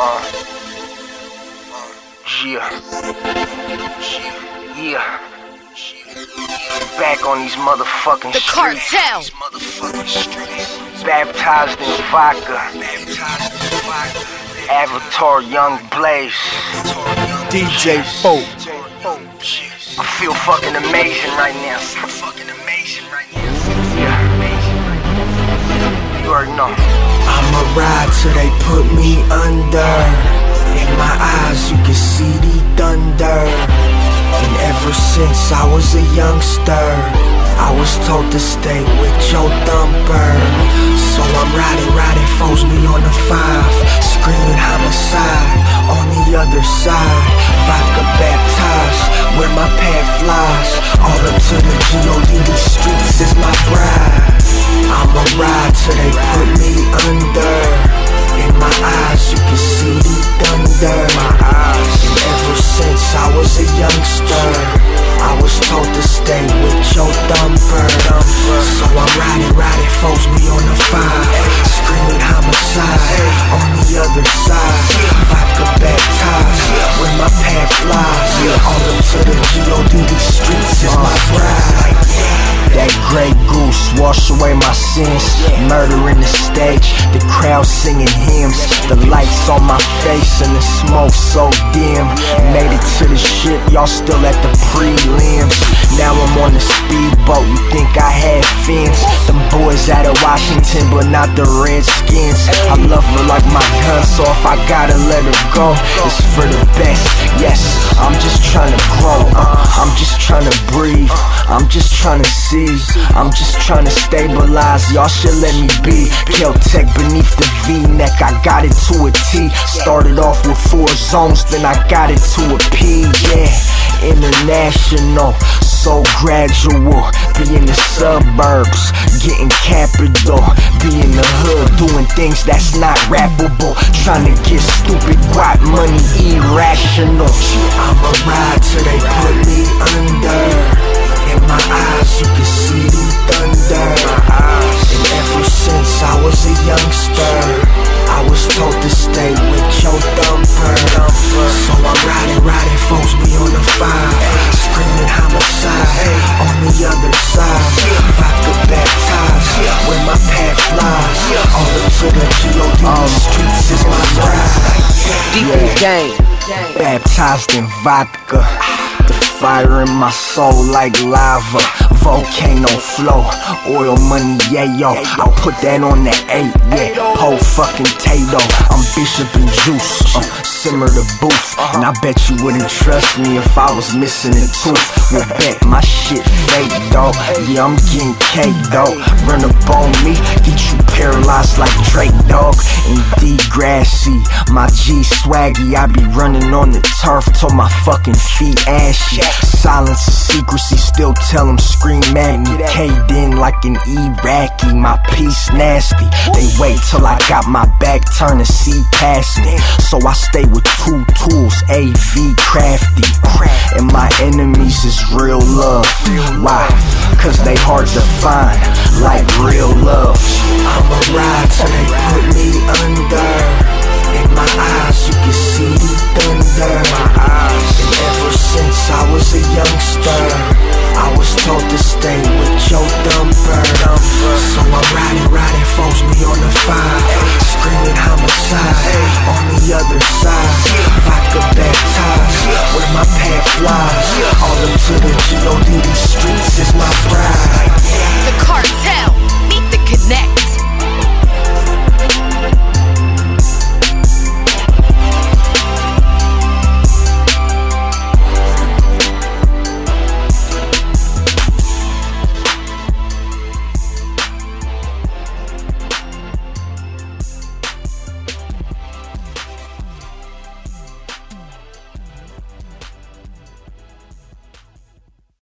Yeah. Back on these motherfucking streets. The cartel. Baptized in vodka. Avatar Young Blaze. DJ Folk. I feel fucking amazing right now. Yeah. You already know. I'ma ride till they put me under. In my eyes you can see the thunder. And ever since I was a youngster, I was told to stay with your thumper. So I'm riding, foes me on the 5, screaming homicide on the other side. Vodka baptized, where my path flies. All up to the G.O.D. These streets is my bride. I'ma ride till they put me under. In my eyes you can see the thunder. And ever since I was a youngster, I was told to stay with your thumper. So I'm riding, foes me on the 5, screaming homicide on the other side. Vodka baptized, when my path flies. All up to the G.O.D. These streets is my bride. That gray goose wash away my sins. Murder in the stage, the crowd singing hymns. The lights on my face and the smoke so dim. Made it to the ship, y'all still at the prelims. Now I'm on the speedboat, you think I had fins. Them boys out of Washington but not the Redskins. I love her like my gun, so if I gotta let her go, it's for the best. Yes, I'm just trying to grow, I'm just trying to breathe, I'm just trying to see, I'm just trying to stabilize. Y'all should let me be. Kel-Tec beneath the V-neck, I got it to a T. Started off with 4 zones, then I got it to a P. Yeah, international, so gradual. Be in the suburbs, getting capital. Be in the hood, doing things that's not rappable. Trying to get stupid guap money irrational. I'ma ride till they put me under. In my eyes you can see the thunder. And ever since I was a youngster, I was told to stay with your thumper. So I'm riding, foes me on the 5, screaming homicide on the other side. Vodka baptized, when my path flies. All up to the G.O.D. Streets is my bride. Deep in the game, baptized in vodka. The fire in my soul like lava, volcano flow, oil money, yeah yo. I put that on the 8, yeah, po fucking tato. I'm Bishop and Juice, simmer the booth. And I bet you wouldn't trust me if I was missing a tooth. Well bet my shit fake though, yeah I'm getting cake though. Run up on me, get you paralyzed like Drake dog. And Degrassi, my G swaggy, I be running on the turf till my fucking feet ashy. Silence and secrecy, still tell them scream at me. Caved in like an Iraqi, my piece nasty. They wait till I got my back turned to see past me. So I stay with 2 tools, AV crafty. And my enemies is real love. Why? Cause they hard to find, like real love. I'ma ride till they put me under.